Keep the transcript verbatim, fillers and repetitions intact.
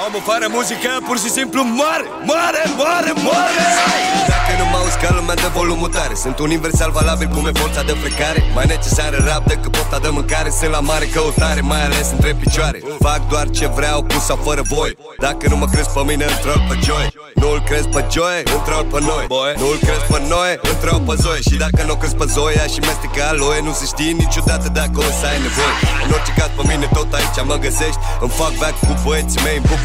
Omul fără muzică pur și simplu moare, moare, moare, moare. Dacă nu mă auzi ca lumea de volumul tare, sunt universal valabil cum e forța de plecare. Mai necesară rap decât pofta de mâncare. Sunt la mare căutare, mai ales între picioare. Fac doar ce vreau, cu sau fără voi. Dacă nu mă crezi pe mine, întrol pe Joy. Nu-l crezi pe Joy, întrol pe noi. Nu-l crezi pe noi, întrol pe Zoe. Și dacă nu crezi pe Zoia și mestecă aloe, nu se știe niciodată dacă o să ai nevoie. În orice caz pe mine tot aici mă găsești. Îmi fac veac cu băieții mei în